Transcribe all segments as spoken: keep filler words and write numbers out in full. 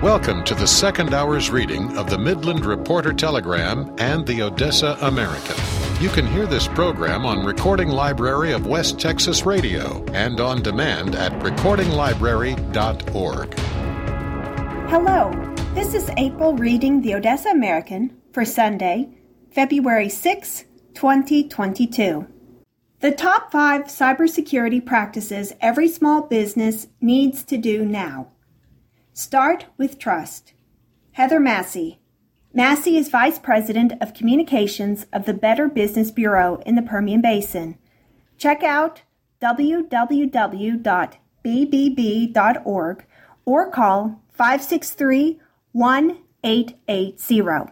Welcome to the second hour's reading of the Midland Reporter Telegram and the Odessa American. You can hear this program on Recording Library of West Texas Radio and on demand at recording library dot org. Hello, this is April reading the Odessa American for Sunday, February sixth, twenty twenty-two. The top five cybersecurity practices every small business needs to do now. Start with trust. Heather Massey. Massey is Vice President of Communications of the Better Business Bureau in the Permian Basin. Check out w w w dot b b b dot org or call five six three, one eight eight zero.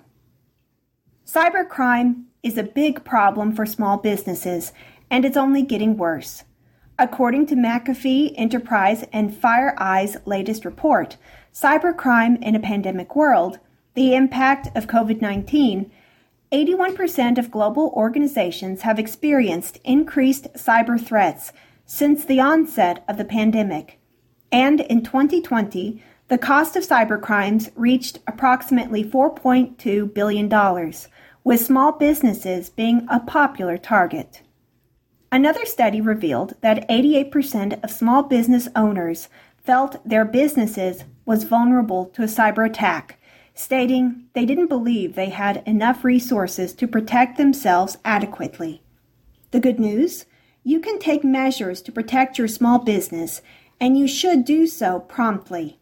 Cybercrime is a big problem for small businesses, and it's only getting worse. According to McAfee, Enterprise, and FireEye's latest report, Cybercrime in a Pandemic World, the impact of covid nineteen, eighty-one percent of global organizations have experienced increased cyber threats since the onset of the pandemic. And in twenty twenty, the cost of cybercrimes reached approximately four point two billion dollars, with small businesses being a popular target. Another study revealed that eighty-eight percent of small business owners felt their businesses was vulnerable to a cyber attack, stating they didn't believe they had enough resources to protect themselves adequately. The good news? You can take measures to protect your small business, and you should do so promptly.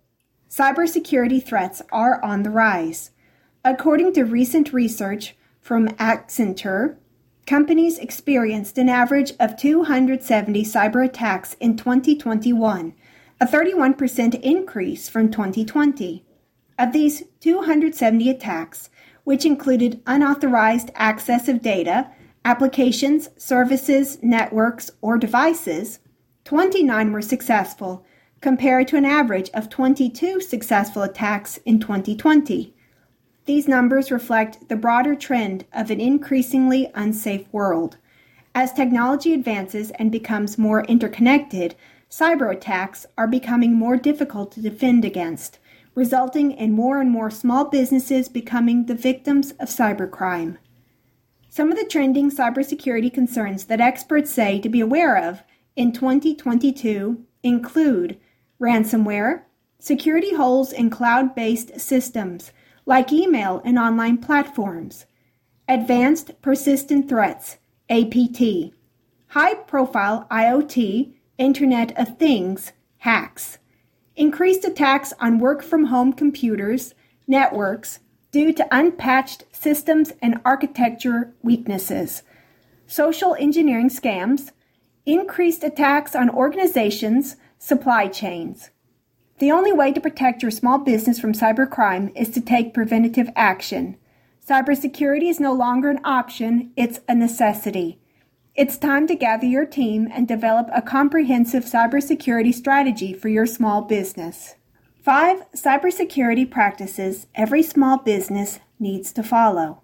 Cybersecurity threats are on the rise. According to recent research from Accenture, companies experienced an average of two hundred seventy cyber attacks in twenty twenty-one, a thirty-one percent increase from twenty twenty. Of these two hundred seventy attacks, which included unauthorized access of data, applications, services, networks, or devices, twenty-nine were successful, compared to an average of twenty-two successful attacks in twenty twenty. These numbers reflect the broader trend of an increasingly unsafe world. As technology advances and becomes more interconnected, cyber attacks are becoming more difficult to defend against, resulting in more and more small businesses becoming the victims of cybercrime. Some of the trending cybersecurity concerns that experts say to be aware of in twenty twenty-two include ransomware, security holes in cloud-based systems, like email and online platforms, advanced persistent threats, A P T, high-profile I O T, Internet of Things, hacks, increased attacks on work-from-home computers, networks, due to unpatched systems and architecture weaknesses, social engineering scams, increased attacks on organizations, supply chains. The only way to protect your small business from cybercrime is to take preventative action. Cybersecurity is no longer an option, it's a necessity. It's time to gather your team and develop a comprehensive cybersecurity strategy for your small business. Five cybersecurity practices every small business needs to follow.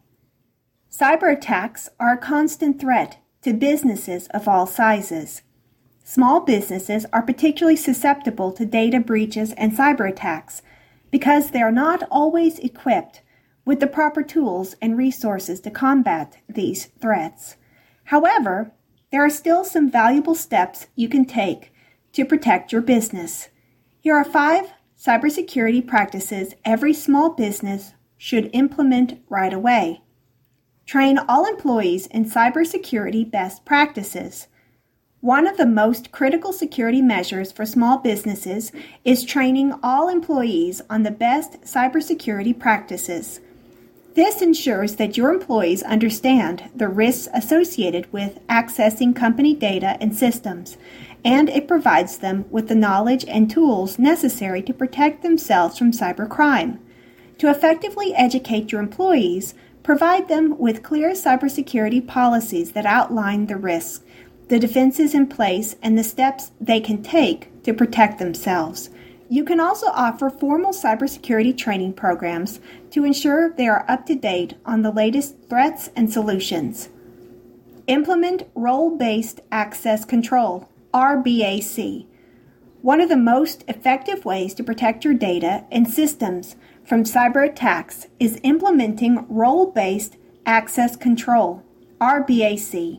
Cyber attacks are a constant threat to businesses of all sizes. Small businesses are particularly susceptible to data breaches and cyber attacks because they are not always equipped with the proper tools and resources to combat these threats. However, there are still some valuable steps you can take to protect your business. Here are five cybersecurity practices every small business should implement right away. Train all employees in cybersecurity best practices. One of the most critical security measures for small businesses is training all employees on the best cybersecurity practices. This ensures that your employees understand the risks associated with accessing company data and systems, and it provides them with the knowledge and tools necessary to protect themselves from cybercrime. To effectively educate your employees, provide them with clear cybersecurity policies that outline the risks, the defenses in place, and the steps they can take to protect themselves. You can also offer formal cybersecurity training programs to ensure they are up to date on the latest threats and solutions. Implement Role-Based Access Control, R B A C. One of the most effective ways to protect your data and systems from cyber attacks is implementing role-based access control, R B A C.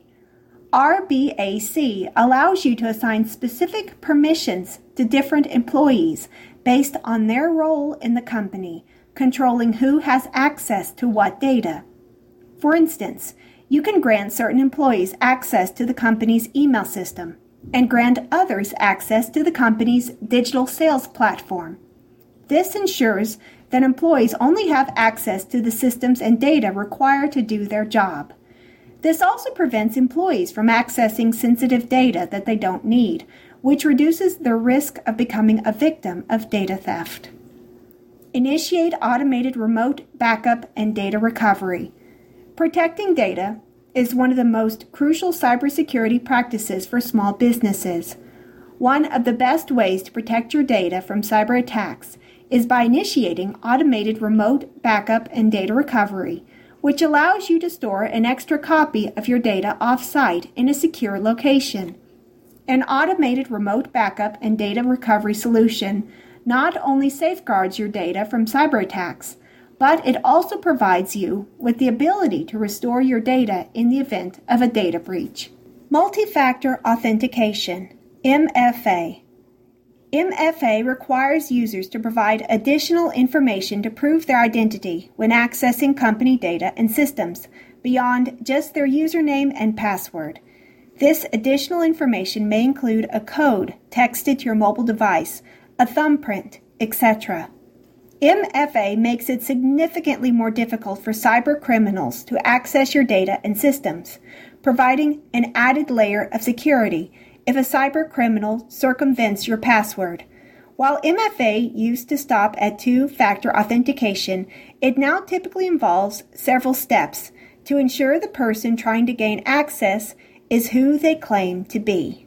R B A C allows you to assign specific permissions to different employees based on their role in the company, controlling who has access to what data. For instance, you can grant certain employees access to the company's email system and grant others access to the company's digital sales platform. This ensures that employees only have access to the systems and data required to do their job. This also prevents employees from accessing sensitive data that they don't need, which reduces their risk of becoming a victim of data theft. Initiate automated remote backup and data recovery. Protecting data is one of the most crucial cybersecurity practices for small businesses. One of the best ways to protect your data from cyber attacks is by initiating automated remote backup and data recovery, which allows you to store an extra copy of your data off-site in a secure location. An automated remote backup and data recovery solution not only safeguards your data from cyber attacks, but it also provides you with the ability to restore your data in the event of a data breach. Multi-factor authentication, M F A. M F A requires users to provide additional information to prove their identity when accessing company data and systems beyond just their username and password. This additional information may include a code texted to your mobile device, a thumbprint, et cetera. M F A makes it significantly more difficult for cyber criminals to access your data and systems, providing an added layer of security if a cyber criminal circumvents your password. While M F A used to stop at two-factor authentication, it now typically involves several steps to ensure the person trying to gain access is who they claim to be.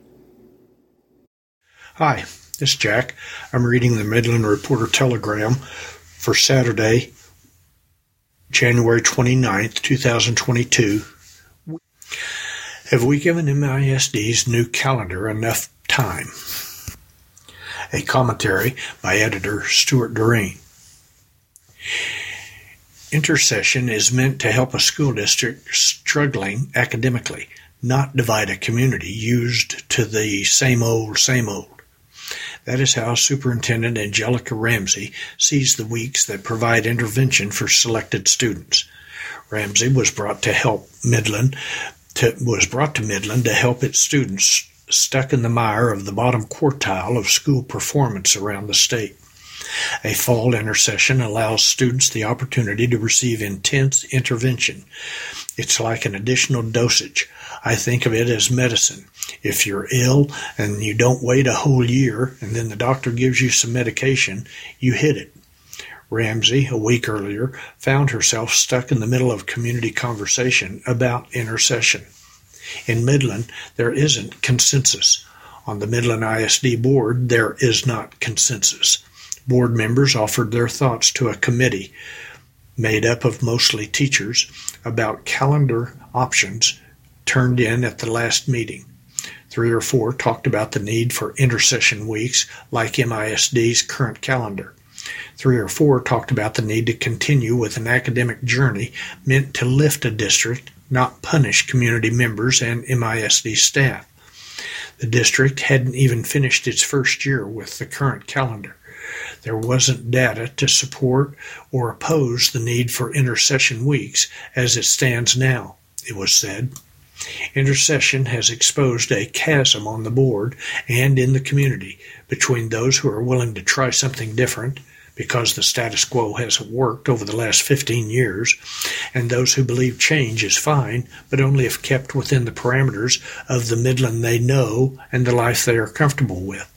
Hi, this is Jack. I'm reading the Midland Reporter Telegram for Saturday, January twenty-ninth, twenty twenty-two. Have we given M I S D's new calendar enough time? A commentary by editor Stuart Doreen. Intersession is meant to help a school district struggling academically, not divide a community used to the same old, same old. That is how Superintendent Angelica Ramsey sees the weeks that provide intervention for selected students. Ramsey was brought to help Midland to, was brought to Midland to help its students stuck in the mire of the bottom quartile of school performance around the state. A fall intersession allows students the opportunity to receive intense intervention. It's like an additional dosage. I think of it as medicine. If you're ill and you don't wait a whole year and then the doctor gives you some medication, you hit it. Ramsey, a week earlier, found herself stuck in the middle of community conversation about intersession. In Midland, there isn't consensus. On the Midland I S D board, there is not consensus. Board members offered their thoughts to a committee made up of mostly teachers about calendar options turned in at the last meeting. Three or four talked about the need for intersession weeks like M I S D's current calendar. Three or four talked about the need to continue with an academic journey meant to lift a district, not punish community members and M I S D staff. The district hadn't even finished its first year with the current calendar. There wasn't data to support or oppose the need for intersession weeks as it stands now, it was said. Intersession has exposed a chasm on the board and in the community between those who are willing to try something different because the status quo hasn't worked over the last fifteen years, and those who believe change is fine, but only if kept within the parameters of the Midland they know and the life they are comfortable with.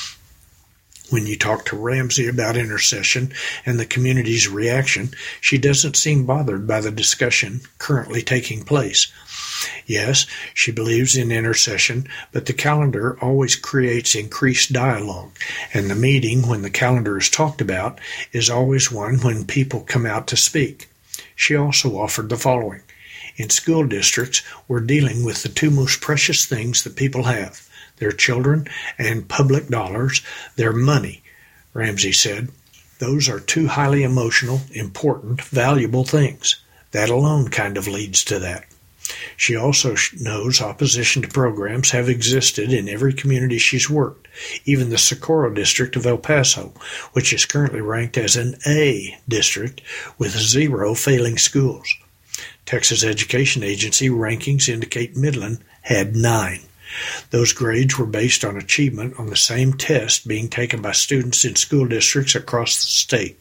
When you talk to Ramsey about intersession and the community's reaction, she doesn't seem bothered by the discussion currently taking place. Yes, she believes in intersession, but the calendar always creates increased dialogue, and the meeting, when the calendar is talked about, is always one when people come out to speak. She also offered the following. In school districts, we're dealing with the two most precious things that people have, their children, and public dollars, their money, Ramsey said. Those are two highly emotional, important, valuable things. That alone kind of leads to that. She also knows opposition to programs have existed in every community she's worked, even the Socorro district of El Paso, which is currently ranked as an A district with zero failing schools. Texas Education Agency rankings indicate Midland had nine. Those grades were based on achievement on the same test being taken by students in school districts across the state.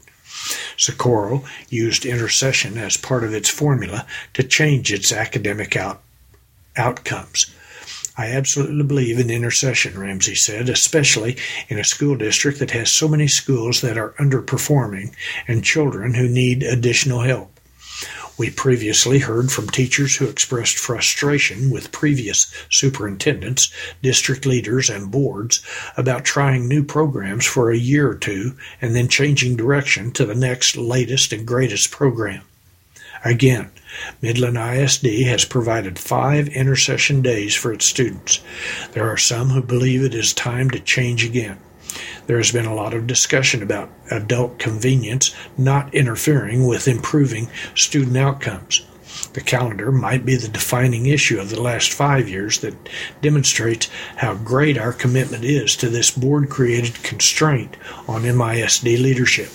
Socorro used intercession as part of its formula to change its academic out, outcomes. I absolutely believe in intercession, Ramsey said, especially in a school district that has so many schools that are underperforming and children who need additional help. We previously heard from teachers who expressed frustration with previous superintendents, district leaders, and boards about trying new programs for a year or two and then changing direction to the next latest and greatest program. Again, Midland I S D has provided five intercession days for its students. There are some who believe it is time to change again. There has been a lot of discussion about adult convenience not interfering with improving student outcomes. The calendar might be the defining issue of the last five years that demonstrates how great our commitment is to this board-created constraint on M I S D leadership.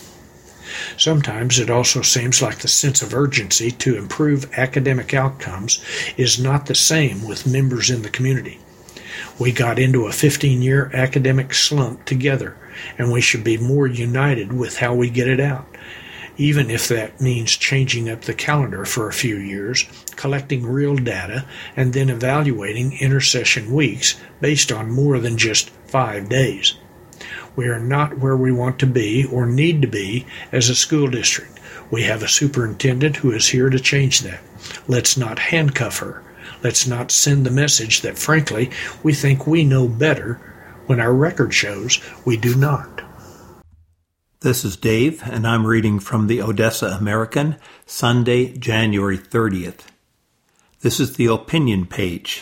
Sometimes it also seems like the sense of urgency to improve academic outcomes is not the same with members in the community. We got into a fifteen-year academic slump together, and we should be more united with how we get it out, even if that means changing up the calendar for a few years, collecting real data, and then evaluating intercession weeks based on more than just five days. We are not where we want to be or need to be as a school district. We have a superintendent who is here to change that. Let's not handcuff her. Let's not send the message that, frankly, we think we know better when our record shows we do not. This is Dave, and I'm reading from the Odessa American, Sunday, January thirtieth. This is the opinion page.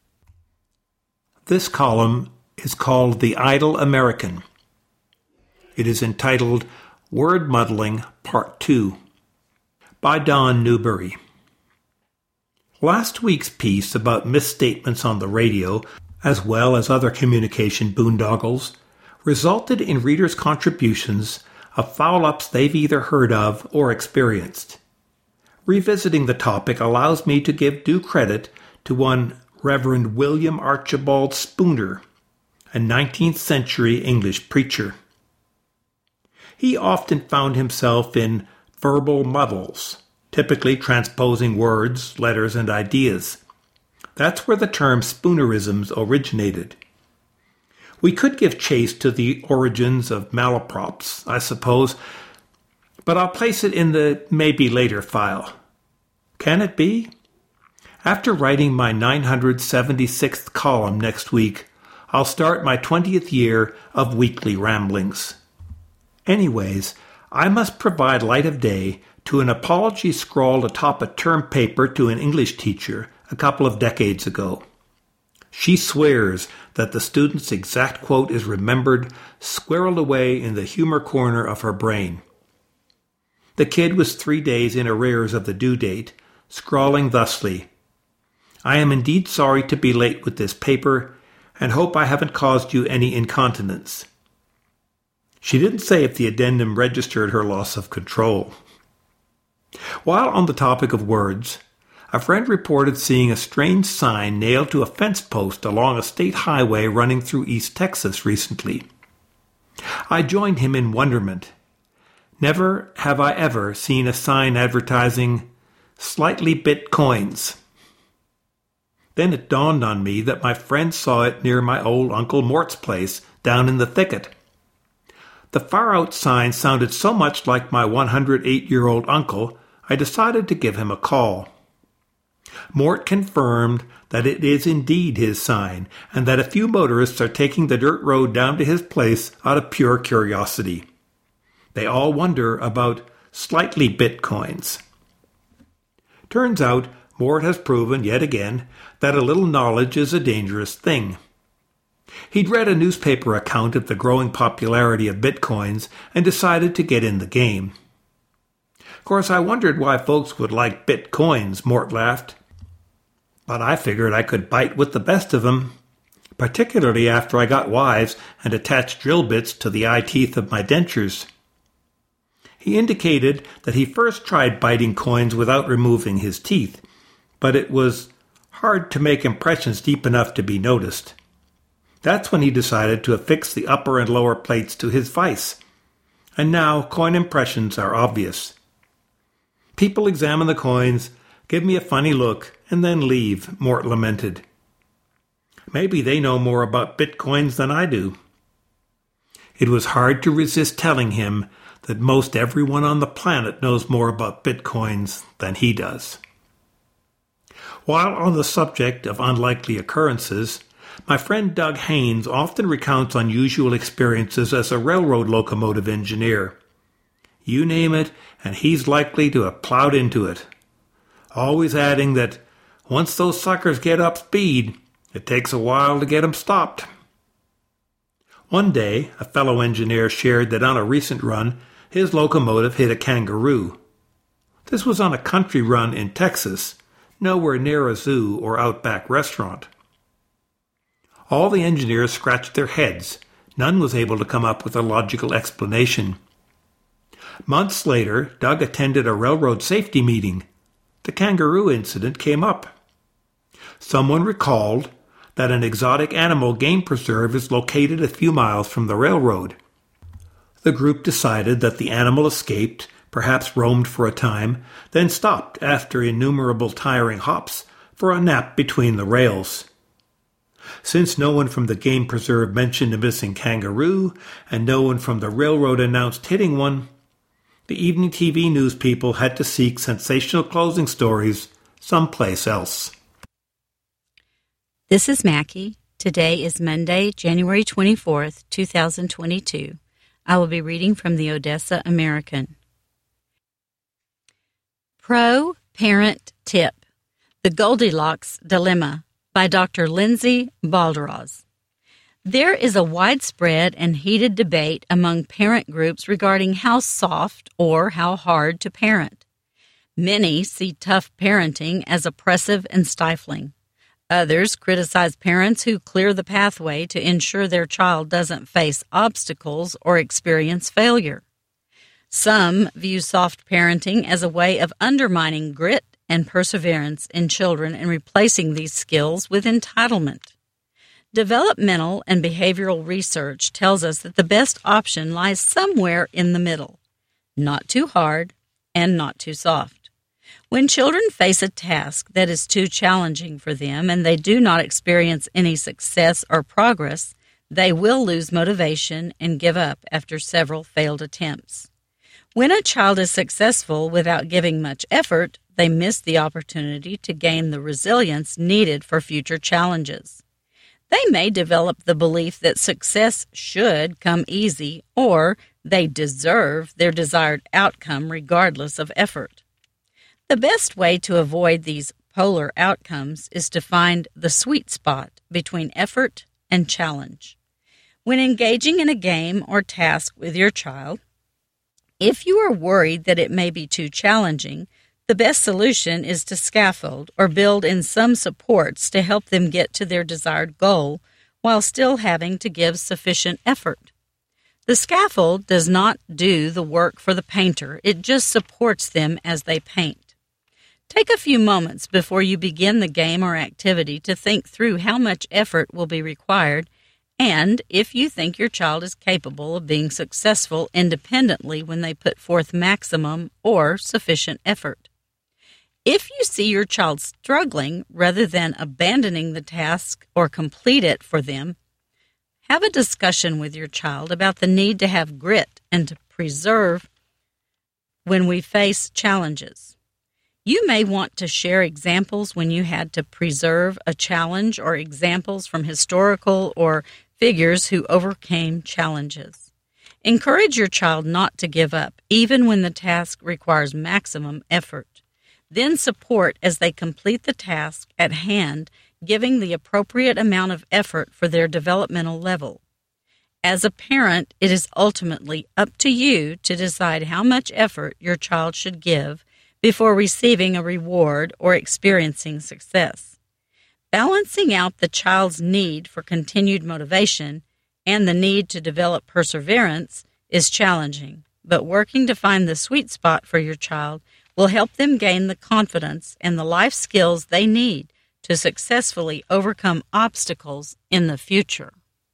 This column is called The Idle American. It is entitled Word Muddling, Part two, by Don Newberry. Last week's piece about misstatements on the radio, as well as other communication boondoggles, resulted in readers' contributions of foul-ups they've either heard of or experienced. Revisiting the topic allows me to give due credit to one Reverend William Archibald Spooner, a nineteenth century English preacher. He often found himself in verbal muddles, typically transposing words, letters, and ideas. That's where the term Spoonerisms originated. We could give chase to the origins of malaprops, I suppose, but I'll place it in the maybe later file. Can it be? After writing my nine hundred seventy-sixth column next week, I'll start my twentieth year of weekly ramblings. Anyways, I must provide light of day to an apology scrawled atop a term paper to an English teacher a couple of decades ago. She swears that the student's exact quote is remembered, squirreled away in the humor corner of her brain. The kid was three days in arrears of the due date, scrawling thusly, "I am indeed sorry to be late with this paper, and hope I haven't caused you any incontinence." She didn't say if the addendum registered her loss of control. While on the topic of words, a friend reported seeing a strange sign nailed to a fence post along a state highway running through East Texas recently. I joined him in wonderment. Never have I ever seen a sign advertising slightly bit coins. Then it dawned on me that my friend saw it near my old Uncle Mort's place down in the thicket. The far-out sign sounded so much like my one hundred eight-year-old uncle, I decided to give him a call. Mort confirmed that it is indeed his sign, and that a few motorists are taking the dirt road down to his place out of pure curiosity. They all wonder about slightly bitcoins. Turns out, Mort has proven yet again that a little knowledge is a dangerous thing. He'd read a newspaper account of the growing popularity of bitcoins and decided to get in the game. Of course, I wondered why folks would like bitcoins, Mort laughed. But I figured I could bite with the best of them, particularly after I got wise and attached drill bits to the eye teeth of my dentures. He indicated that he first tried biting coins without removing his teeth, but it was hard to make impressions deep enough to be noticed. That's when he decided to affix the upper and lower plates to his vise, and now coin impressions are obvious. People examine the coins, give me a funny look, and then leave, Mort lamented. Maybe they know more about bitcoins than I do. It was hard to resist telling him that most everyone on the planet knows more about bitcoins than he does. While on the subject of unlikely occurrences, my friend Doug Haynes often recounts unusual experiences as a railroad locomotive engineer. You name it, and he's likely to have plowed into it. Always adding that once those suckers get up speed, it takes a while to get them stopped. One day, a fellow engineer shared that on a recent run, his locomotive hit a kangaroo. This was on a country run in Texas, nowhere near a zoo or outback restaurant. All the engineers scratched their heads. None was able to come up with a logical explanation. Months later, Doug attended a railroad safety meeting. The kangaroo incident came up. Someone recalled that an exotic animal game preserve is located a few miles from the railroad. The group decided that the animal escaped, perhaps roamed for a time, then stopped after innumerable tiring hops for a nap between the rails. Since no one from the game preserve mentioned a missing kangaroo, and no one from the railroad announced hitting one, the evening T V news people had to seek sensational closing stories someplace else. This is Mackie. Today is Monday, January twenty-fourth, two thousand twenty-two. I will be reading from the Odessa American. Pro-Parent Tip: The Goldilocks Dilemma by Doctor Lindsay Balderas. There is a widespread and heated debate among parent groups regarding how soft or how hard to parent. Many see tough parenting as oppressive and stifling. Others criticize parents who clear the pathway to ensure their child doesn't face obstacles or experience failure. Some view soft parenting as a way of undermining grit and perseverance in children and replacing these skills with entitlement. Developmental and behavioral research tells us that the best option lies somewhere in the middle, not too hard and not too soft. When children face a task that is too challenging for them and they do not experience any success or progress, they will lose motivation and give up after several failed attempts. When a child is successful without giving much effort, they miss the opportunity to gain the resilience needed for future challenges. They may develop the belief that success should come easy, or they deserve their desired outcome regardless of effort. The best way to avoid these polar outcomes is to find the sweet spot between effort and challenge. When engaging in a game or task with your child, if you are worried that it may be too challenging, the best solution is to scaffold or build in some supports to help them get to their desired goal while still having to give sufficient effort. The scaffold does not do the work for the painter, it just supports them as they paint. Take a few moments before you begin the game or activity to think through how much effort will be required and if you think your child is capable of being successful independently when they put forth maximum or sufficient effort. If you see your child struggling rather than abandoning the task or complete it for them, have a discussion with your child about the need to have grit and to preserve when we face challenges. You may want to share examples when you had to preserve a challenge or examples from historical or figures who overcame challenges. Encourage your child not to give up, even when the task requires maximum effort. Then support as they complete the task at hand, giving the appropriate amount of effort for their developmental level. As a parent, it is ultimately up to you to decide how much effort your child should give before receiving a reward or experiencing success. Balancing out the child's need for continued motivation and the need to develop perseverance is challenging, but working to find the sweet spot for your child will help them gain the confidence and the life skills they need to successfully overcome obstacles in the future.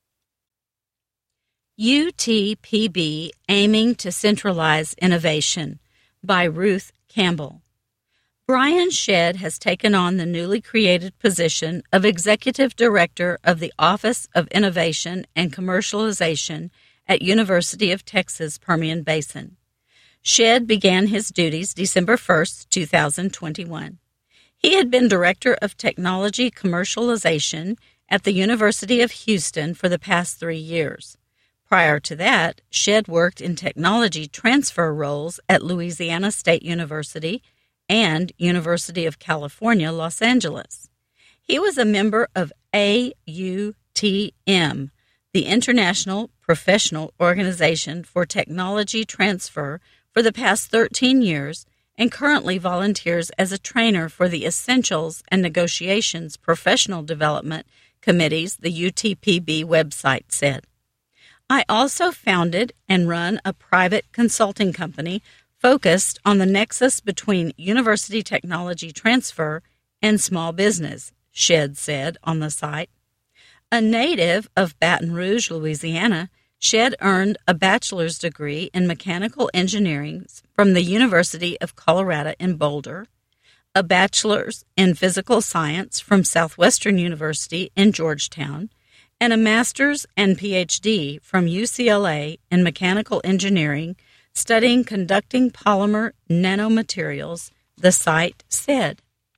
U T P B Aiming to Centralize Innovation by Ruth Campbell. Brian Shedd has taken on the newly created position of Executive Director of the Office of Innovation and Commercialization at University of Texas Permian Basin. Shedd began his duties December first, two thousand twenty-one. He had been Director of Technology Commercialization at the University of Houston for the past three years. Prior to that, Shedd worked in technology transfer roles at Louisiana State University and University of California, Los Angeles. He was a member of A U T M, the International Professional Organization for Technology Transfer, for the past thirteen years, and currently volunteers as a trainer for the Essentials and Negotiations Professional Development Committees, the U T P B website said. I also founded and run a private consulting company focused on the nexus between university technology transfer and small business, Shedd said on the site. A native of Baton Rouge, Louisiana, Shedd earned a bachelor's degree in mechanical engineering from the University of Colorado in Boulder, a bachelor's in physical science from Southwestern University in Georgetown, and a master's and P H D from U C L A in mechanical engineering, studying conducting polymer nanomaterials, the site said.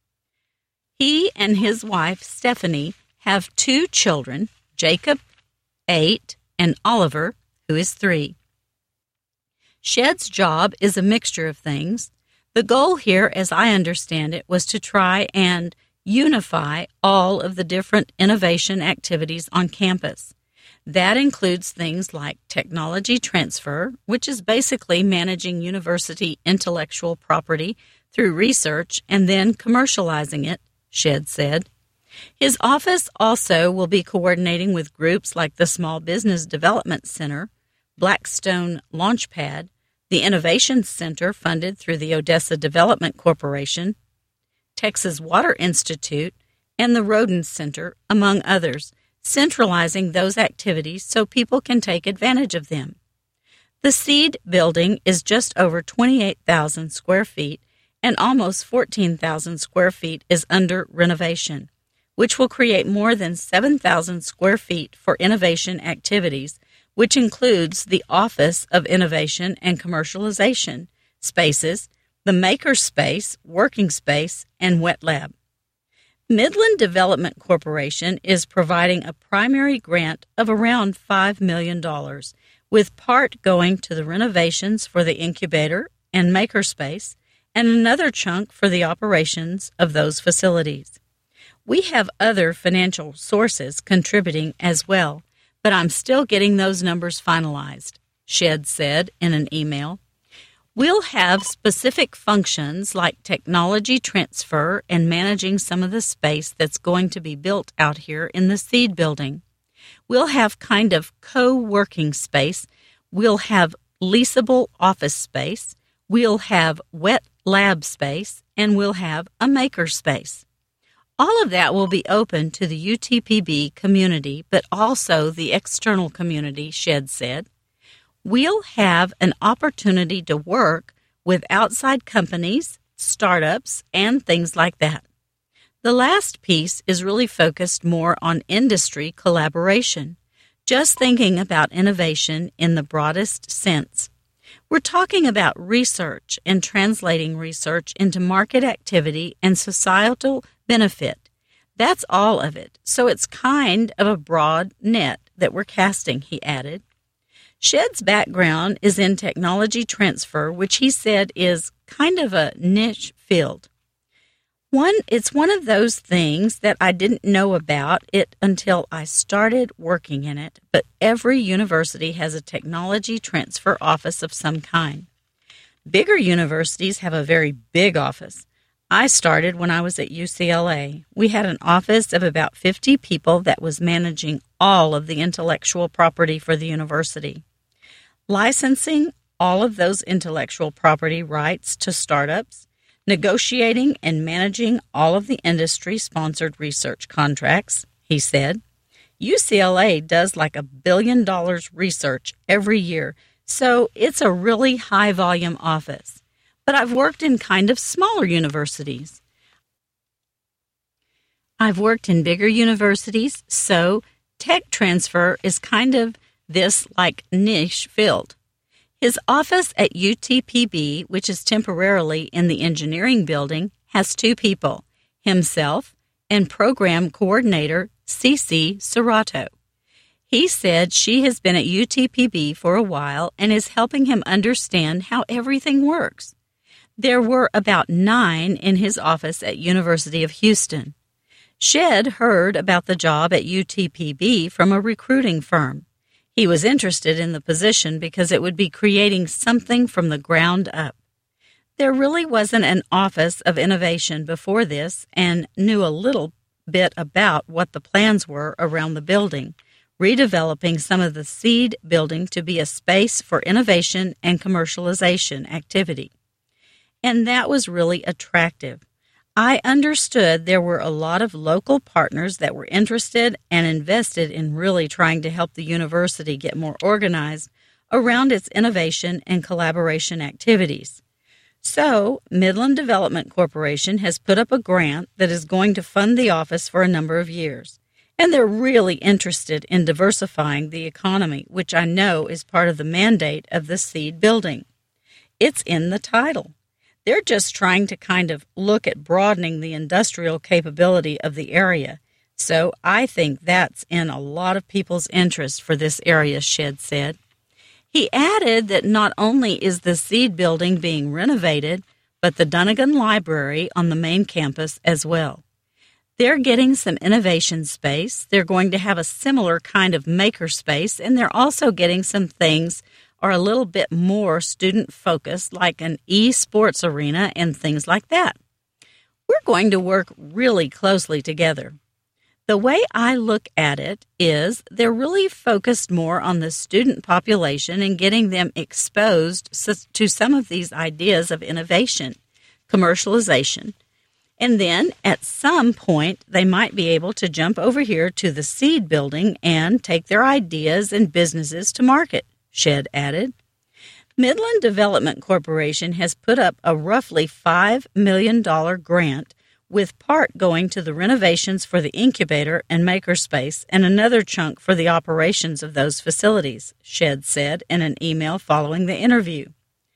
He and his wife, Stephanie, have two children, Jacob, eight, and Oliver, who is three. Shedd's job is a mixture of things. The goal here, as I understand it, was to try and unify all of the different innovation activities on campus. That includes things like technology transfer, which is basically managing university intellectual property through research and then commercializing it, Shedd said. His office also will be coordinating with groups like the Small Business Development Center, Blackstone Launchpad, the Innovation Center funded through the Odessa Development Corporation, Texas Water Institute, and the Rodin Center, among others, centralizing those activities so people can take advantage of them. The SEED building is just over twenty-eight thousand square feet, and almost fourteen thousand square feet is under renovation, which will create more than seven thousand square feet for innovation activities, which includes the Office of Innovation and Commercialization spaces, the Maker Space, Working Space, and Wet Lab. Midland Development Corporation is providing a primary grant of around five million dollars, with part going to the renovations for the incubator and Maker Space, and another chunk for the operations of those facilities. We have other financial sources contributing as well, but I'm still getting those numbers finalized, Shedd said in an email. We'll have specific functions like technology transfer and managing some of the space that's going to be built out here in the SEED building. We'll have kind of co-working space. We'll have leasable office space. We'll have wet lab space, and we'll have a maker space. All of that will be open to the U T P B community, but also the external community, Shedd said. We'll have an opportunity to work with outside companies, startups, and things like that. The last piece is really focused more on industry collaboration, just thinking about innovation in the broadest sense. We're talking about research and translating research into market activity and societal benefit. That's all of it, so it's kind of a broad net that we're casting, he added. Shedd's background is in technology transfer, which he said is kind of a niche field. One, it's one of those things that I didn't know about it until I started working in it, but every university has a technology transfer office of some kind. Bigger universities have a very big office. I started when I was at U C L A. We had an office of about fifty people that was managing all of the intellectual property for the university, licensing all of those intellectual property rights to startups, negotiating and managing all of the industry-sponsored research contracts, he said. U C L A does like a billion dollars research every year, so it's a really high-volume office. But I've worked in kind of smaller universities. I've worked in bigger universities, so tech transfer is kind of this like niche field. His office at U T P B, which is temporarily in the engineering building, has two people, himself and program coordinator Cece Serrato. He said she has been at U T P B for a while and is helping him understand how everything works. There were about nine in his office at University of Houston. Shed heard about the job at U T P B from a recruiting firm. He was interested in the position because it would be creating something from the ground up. There really wasn't an office of innovation before this and knew a little bit about what the plans were around the building, redeveloping some of the seed building to be a space for innovation and commercialization activity. And that was really attractive. I understood there were a lot of local partners that were interested and invested in really trying to help the university get more organized around its innovation and collaboration activities. So, Midland Development Corporation has put up a grant that is going to fund the office for a number of years. And they're really interested in diversifying the economy, which I know is part of the mandate of the seed building. It's in the title. They're just trying to kind of look at broadening the industrial capability of the area. So I think that's in a lot of people's interest for this area, Shed said. He added that not only is the seed building being renovated, but the Dunnigan Library on the main campus as well. They're getting some innovation space. They're going to have a similar kind of maker space, and they're also getting some things are a little bit more student-focused, like an e-sports arena and things like that. We're going to work really closely together. The way I look at it is they're really focused more on the student population and getting them exposed to some of these ideas of innovation, commercialization, and then at some point they might be able to jump over here to the seed building and take their ideas and businesses to market, Shed added. Midland Development Corporation has put up a roughly five million dollars grant, with part going to the renovations for the incubator and makerspace and another chunk for the operations of those facilities, Shed said in an email following the interview.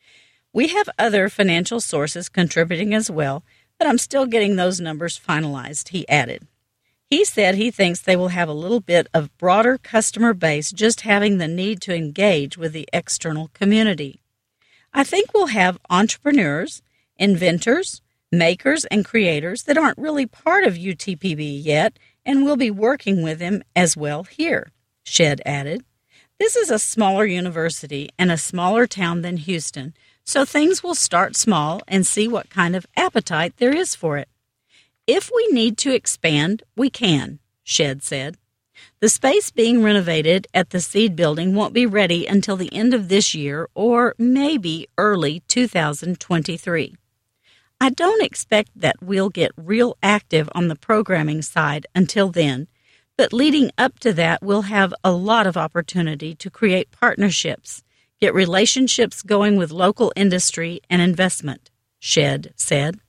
We have other financial sources contributing as well, but I'm still getting those numbers finalized, he added. He said he thinks they will have a little bit of broader customer base just having the need to engage with the external community. I think we'll have entrepreneurs, inventors, makers, and creators that aren't really part of U T P B yet, and we'll be working with them as well here, Shed added. This is a smaller university and a smaller town than Houston, so things will start small and see what kind of appetite there is for it. If we need to expand, we can, Shed said. The space being renovated at the seed building won't be ready until the end of this year or maybe early two thousand twenty-three. I don't expect that we'll get real active on the programming side until then, but leading up to that, we'll have a lot of opportunity to create partnerships, get relationships going with local industry and investment, Shed said.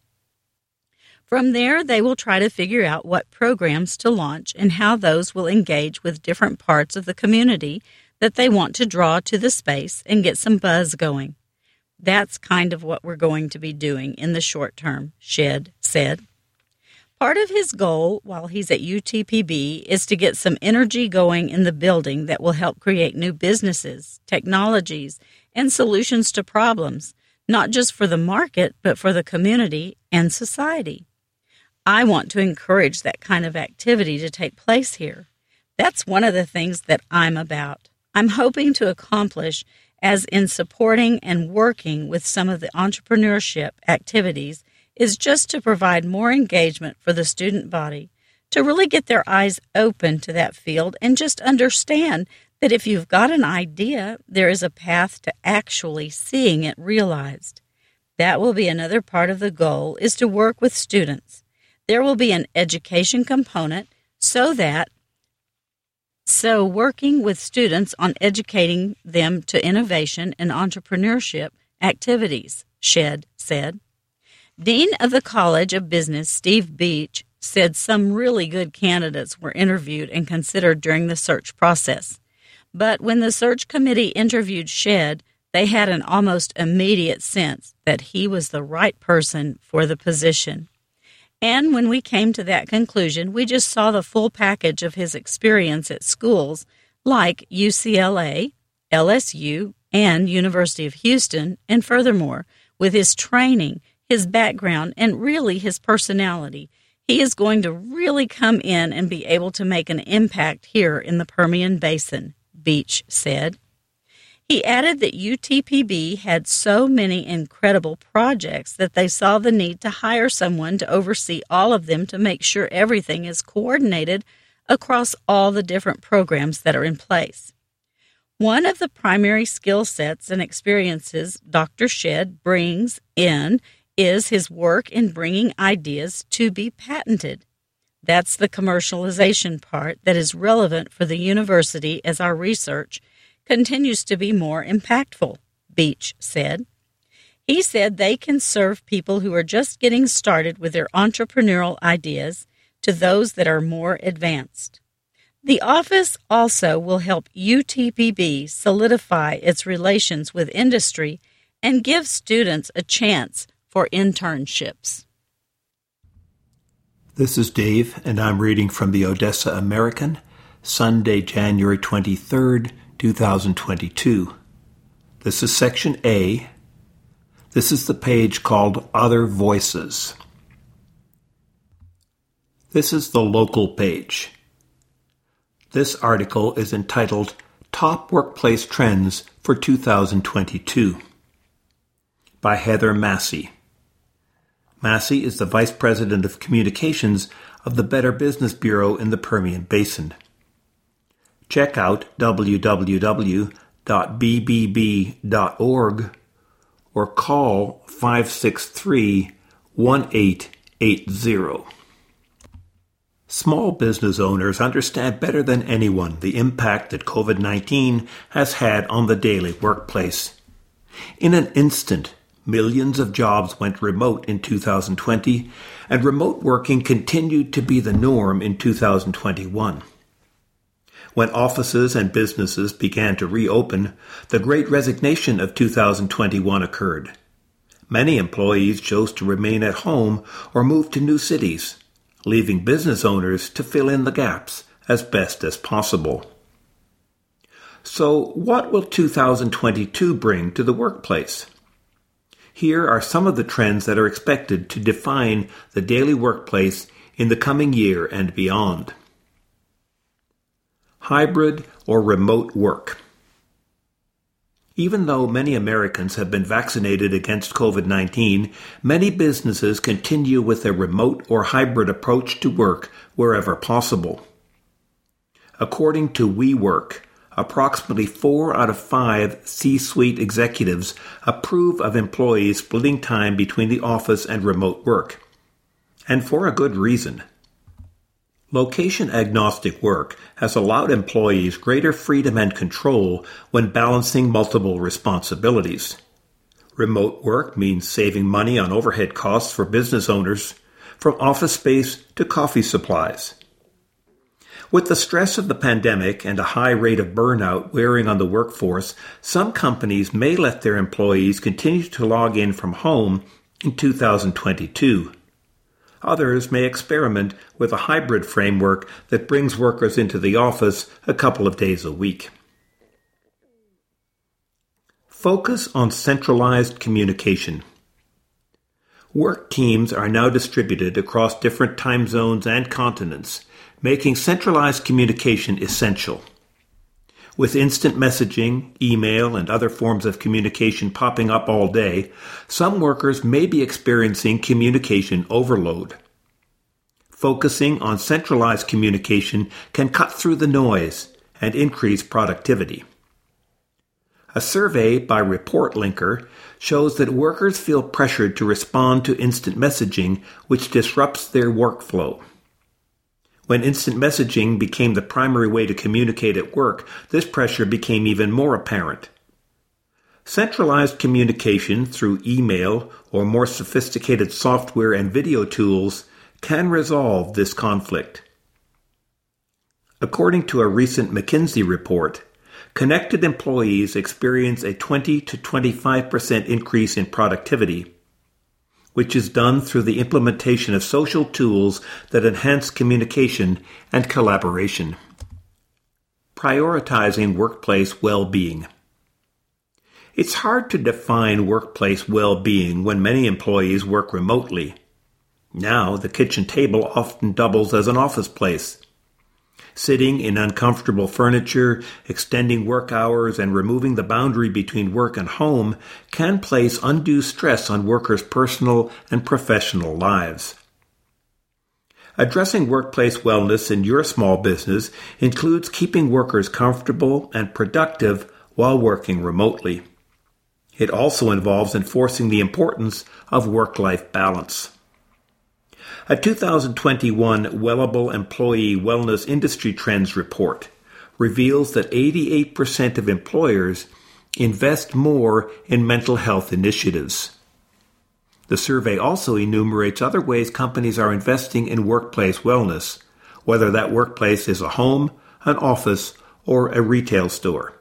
From there, they will try to figure out what programs to launch and how those will engage with different parts of the community that they want to draw to the space and get some buzz going. That's kind of what we're going to be doing in the short term, Shed said. Part of his goal while he's at U T P B is to get some energy going in the building that will help create new businesses, technologies, and solutions to problems, not just for the market, but for the community and society. I want to encourage that kind of activity to take place here. That's one of the things that I'm about. I'm hoping to accomplish as in supporting and working with some of the entrepreneurship activities is just to provide more engagement for the student body, to really get their eyes open to that field and just understand that if you've got an idea, there is a path to actually seeing it realized. That will be another part of the goal, is to work with students. There will be an education component so that So working with students on educating them to innovation and entrepreneurship activities, Shedd said. Dean of the College of Business, Steve Beach, said some really good candidates were interviewed and considered during the search process. But when the search committee interviewed Shedd, they had an almost immediate sense that he was the right person for the position. And when we came to that conclusion, we just saw the full package of his experience at schools like U C L A, L S U, and University of Houston, and furthermore, with his training, his background, and really his personality, he is going to really come in and be able to make an impact here in the Permian Basin, Beach said. He added that U T P B had so many incredible projects that they saw the need to hire someone to oversee all of them to make sure everything is coordinated across all the different programs that are in place. One of the primary skill sets and experiences Doctor Shedd brings in is his work in bringing ideas to be patented. That's the commercialization part that is relevant for the university as our research continues to be more impactful, Beach said. He said they can serve people who are just getting started with their entrepreneurial ideas to those that are more advanced. The office also will help U T P B solidify its relations with industry and give students a chance for internships. This is Dave, and I'm reading from the Odessa American, Sunday, January twenty-third, two thousand twenty-two. This is Section A. This is the page called Other Voices. This is the local page. This article is entitled Top Workplace Trends for two thousand twenty-two by Heather Massey. Massey is the Vice President of Communications of the Better Business Bureau in the Permian Basin. Check out w w w dot b b b dot org or call five six three, one eight eight zero. Small business owners understand better than anyone the impact that covid nineteen has had on the daily workplace. In an instant, millions of jobs went remote in two thousand twenty, and remote working continued to be the norm in two thousand twenty-one. When offices and businesses began to reopen, the Great Resignation of two thousand twenty-one occurred. Many employees chose to remain at home or move to new cities, leaving business owners to fill in the gaps as best as possible. So, what will two thousand twenty-two bring to the workplace? Here are some of the trends that are expected to define the daily workplace in the coming year and beyond. Hybrid or remote work. Even though many Americans have been vaccinated against covid nineteen, many businesses continue with a remote or hybrid approach to work wherever possible. According to WeWork, approximately four out of five C-suite executives approve of employees splitting time between the office and remote work, and for a good reason. Location-agnostic work has allowed employees greater freedom and control when balancing multiple responsibilities. Remote work means saving money on overhead costs for business owners, from office space to coffee supplies. With the stress of the pandemic and a high rate of burnout wearing on the workforce, some companies may let their employees continue to log in from home in two thousand twenty-two. Others may experiment with a hybrid framework that brings workers into the office a couple of days a week. Focus on centralized communication. Work teams are now distributed across different time zones and continents, making centralized communication essential. With instant messaging, email, and other forms of communication popping up all day, some workers may be experiencing communication overload. Focusing on centralized communication can cut through the noise and increase productivity. A survey by Report Linker shows that workers feel pressured to respond to instant messaging, which disrupts their workflow. When instant messaging became the primary way to communicate at work, this pressure became even more apparent. Centralized communication through email or more sophisticated software and video tools can resolve this conflict. According to a recent McKinsey report, connected employees experience a twenty to twenty-five percent increase in productivity, which is done through the implementation of social tools that enhance communication and collaboration. Prioritizing workplace well-being. It's hard to define workplace well-being when many employees work remotely. Now, the kitchen table often doubles as an office place. Sitting in uncomfortable furniture, extending work hours, and removing the boundary between work and home can place undue stress on workers' personal and professional lives. Addressing workplace wellness in your small business includes keeping workers comfortable and productive while working remotely. It also involves enforcing the importance of work-life balance. A two thousand twenty-one Wellable Employee Wellness Industry Trends report reveals that eighty-eight percent of employers invest more in mental health initiatives. The survey also enumerates other ways companies are investing in workplace wellness, whether that workplace is a home, an office, or a retail store.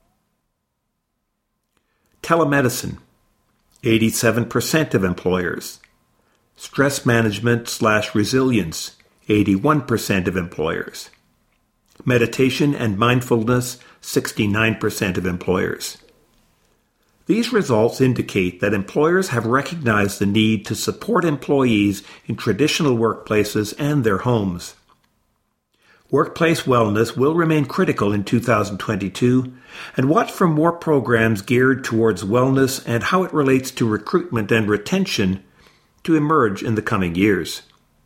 Telemedicine, eighty-seven percent of employers. Stress management slash resilience, eighty-one percent of employers. Meditation and mindfulness, sixty-nine percent of employers. These results indicate that employers have recognized the need to support employees in traditional workplaces and their homes. Workplace wellness will remain critical in two thousand twenty-two, and watch for more programs geared towards wellness and how it relates to recruitment and retention to emerge in the coming years.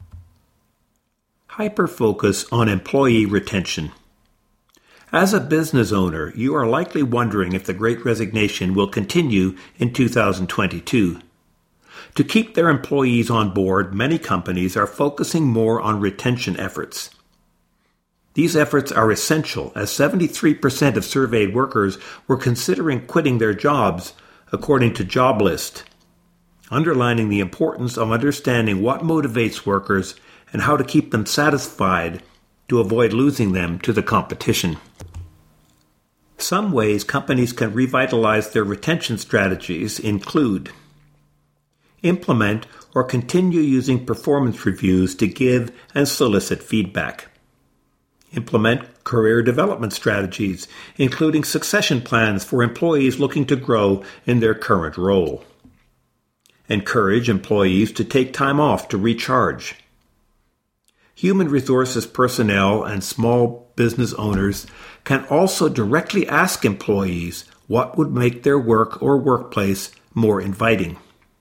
Hyper-focus on employee retention. As a business owner, you are likely wondering if the Great Resignation will continue in two thousand twenty-two. To keep their employees on board, many companies are focusing more on retention efforts. These efforts are essential, as seventy-three percent of surveyed workers were considering quitting their jobs, according to JobList, underlining the importance of understanding what motivates workers and how to keep them satisfied to avoid losing them to the competition. Some ways companies can revitalize their retention strategies include: implement or continue using performance reviews to give and solicit feedback. Implement career development strategies, including succession plans for employees looking to grow in their current role. Encourage employees to take time off to recharge. Human resources personnel and small business owners can also directly ask employees what would make their work or workplace more inviting.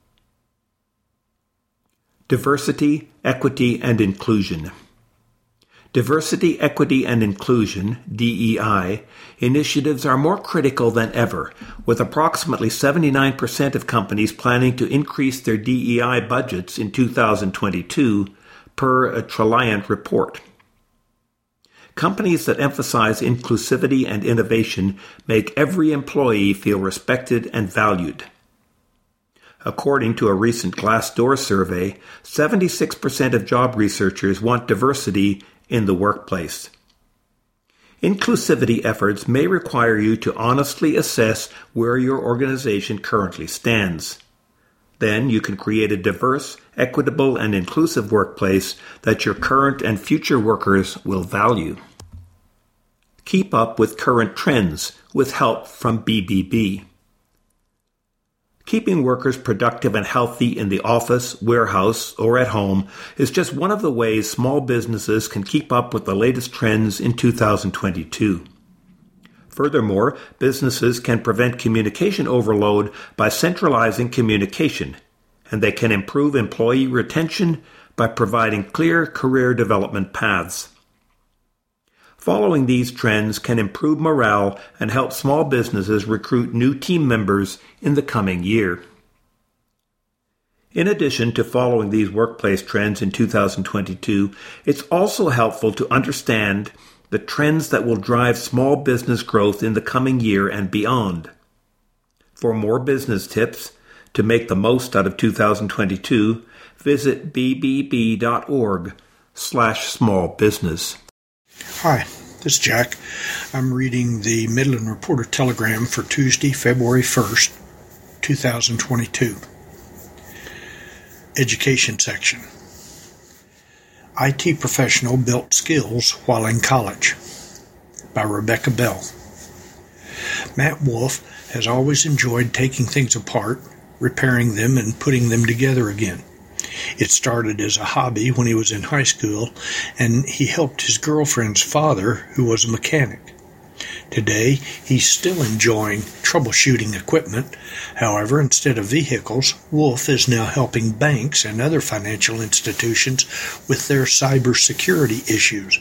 Diversity, equity, and inclusion. Diversity, equity, and inclusion, D E I, initiatives are more critical than ever, with approximately seventy-nine percent of companies planning to increase their D E I budgets in two thousand twenty-two, per a Treliant report. Companies that emphasize inclusivity and innovation make every employee feel respected and valued. According to a recent Glassdoor survey, seventy-six percent of job researchers want diversity in the workplace. Inclusivity efforts may require you to honestly assess where your organization currently stands. Then you can create a diverse, equitable, and inclusive workplace that your current and future workers will value. Keep up with current trends with help from B B B. Keeping workers productive and healthy in the office, warehouse, or at home is just one of the ways small businesses can keep up with the latest trends in two thousand twenty-two. Furthermore, businesses can prevent communication overload by centralizing communication, and they can improve employee retention by providing clear career development paths. Following these trends can improve morale and help small businesses recruit new team members in the coming year. In addition to following these workplace trends in two thousand twenty-two, it's also helpful to understand the trends that will drive small business growth in the coming year and beyond. For more business tips to make the most out of two thousand twenty-two, visit b b b dot org slash small business. Hi, this is Jack. I'm reading the Midland Reporter-Telegram for Tuesday, February first, two thousand twenty-two. Education section. I T professional built skills while in college, by Rebecca Bell. Matt Wolf has always enjoyed taking things apart, repairing them, and putting them together again. It started as a hobby when he was in high school, and he helped his girlfriend's father, who was a mechanic. Today, he's still enjoying troubleshooting equipment. However, instead of vehicles, Wolf is now helping banks and other financial institutions with their cybersecurity issues.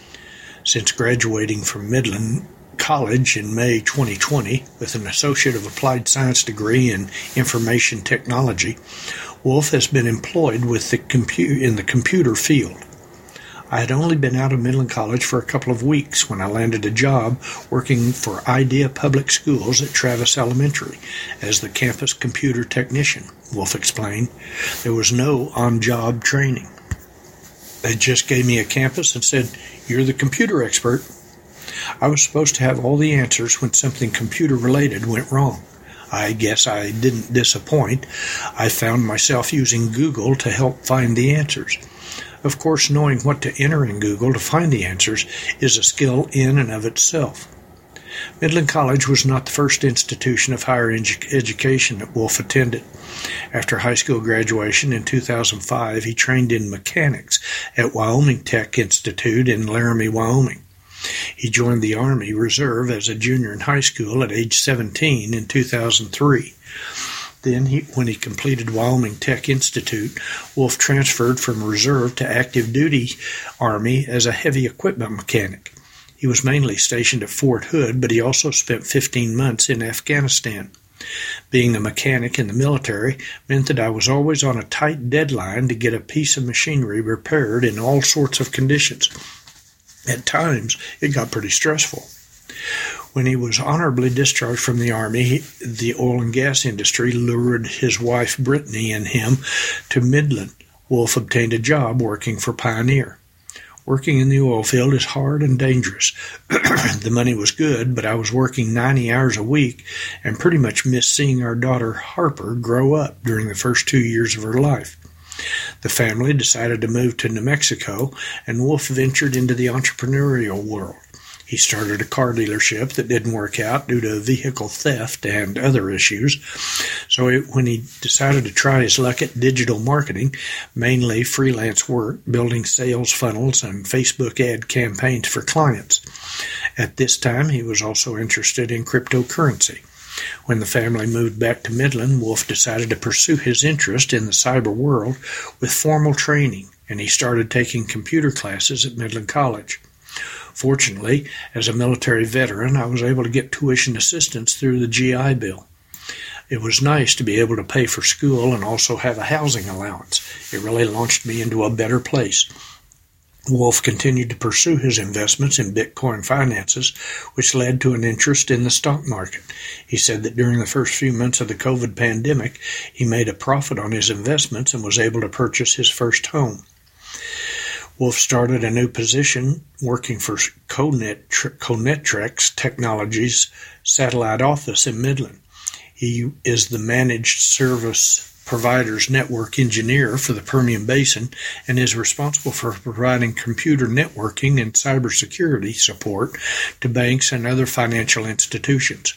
Since graduating from Midland College in May twenty twenty with an Associate of Applied Science degree in Information Technology, Wolf has been employed with the compu- in the computer field. I had only been out of Midland College for a couple of weeks when I landed a job working for Idea Public Schools at Travis Elementary as the campus computer technician, Wolf explained. There was no on-job training. They just gave me a campus and said, "You're the computer expert." I was supposed to have all the answers when something computer-related went wrong. I guess I didn't disappoint. I found myself using Google to help find the answers. Of course, knowing what to enter in Google to find the answers is a skill in and of itself. Midland College was not the first institution of higher edu- education that Wolf attended. After high school graduation in two thousand five, he trained in mechanics at Wyoming Tech Institute in Laramie, Wyoming. He joined the Army Reserve as a junior in high school at age seventeen in two thousand three. Then, he, when he completed Wyoming Tech Institute, Wolf transferred from Reserve to active duty Army as a heavy equipment mechanic. He was mainly stationed at Fort Hood, but he also spent fifteen months in Afghanistan. Being a mechanic in the military meant that I was always on a tight deadline to get a piece of machinery repaired in all sorts of conditions. At times, it got pretty stressful. When he was honorably discharged from the Army, the oil and gas industry lured his wife Brittany and him to Midland. Wolf obtained a job working for Pioneer. Working in the oil field is hard and dangerous. The money was good, but I was working ninety hours a week and pretty much missed seeing our daughter Harper grow up during the first two years of her life. The family decided to move to New Mexico, and Wolf ventured into the entrepreneurial world. He started a car dealership that didn't work out due to vehicle theft and other issues. So it, when he decided to try his luck at digital marketing, mainly freelance work, building sales funnels and Facebook ad campaigns for clients. At this time, he was also interested in cryptocurrency. When the family moved back to Midland, Wolf decided to pursue his interest in the cyber world with formal training, and he started taking computer classes at Midland College. Fortunately, as a military veteran, I was able to get tuition assistance through the G I Bill. It was nice to be able to pay for school and also have a housing allowance. It really launched me into a better place. Wolf continued to pursue his investments in Bitcoin finances, which led to an interest in the stock market. He said that during the first few months of the COVID pandemic, he made a profit on his investments and was able to purchase his first home. Wolf started a new position working for Conetrex Technologies satellite office in Midland. He is the managed service provider's network engineer for the Permian Basin and is responsible for providing computer networking and cybersecurity support to banks and other financial institutions.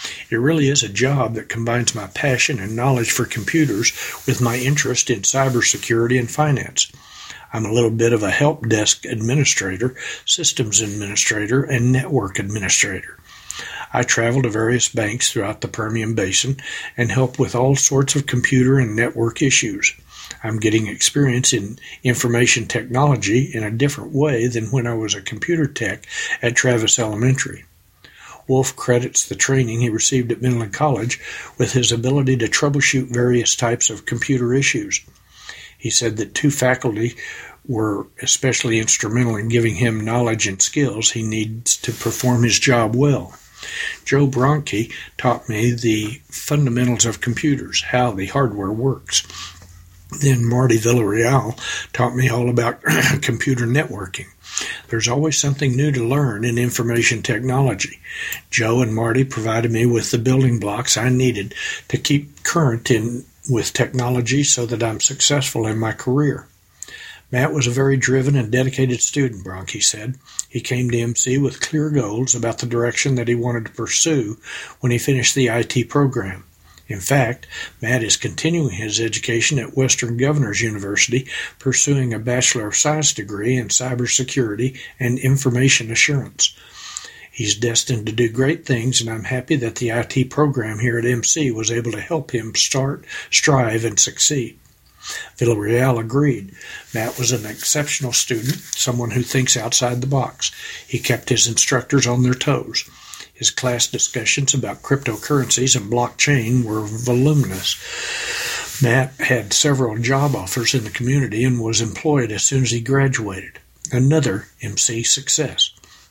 It really is a job that combines my passion and knowledge for computers with my interest in cybersecurity and finance. I'm a little bit of a help desk administrator, systems administrator, and network administrator. I travel to various banks throughout the Permian Basin and help with all sorts of computer and network issues. I'm getting experience in information technology in a different way than when I was a computer tech at Travis Elementary. Wolf credits the training he received at Midland College with his ability to troubleshoot various types of computer issues. He said that two faculty were especially instrumental in giving him knowledge and skills he needs to perform his job well. Joe Bronke taught me the fundamentals of computers, how the hardware works. Then Marty Villarreal taught me all about computer networking. There's always something new to learn in information technology. Joe and Marty provided me with the building blocks I needed to keep current in with technology so that I'm successful in my career. Matt was a very driven and dedicated student, Bronke said. He came to M C with clear goals about the direction that he wanted to pursue when he finished the I T program. In fact, Matt is continuing his education at Western Governors University, pursuing a Bachelor of Science degree in cybersecurity and information assurance. He's destined to do great things, and I'm happy that the I T program here at M C was able to help him start, strive, and succeed. Villarreal agreed. Matt was an exceptional student, someone who thinks outside the box. He kept his instructors on their toes. His class discussions about cryptocurrencies and blockchain were voluminous. Matt had several job offers in the community and was employed as soon as he graduated. Another M C success.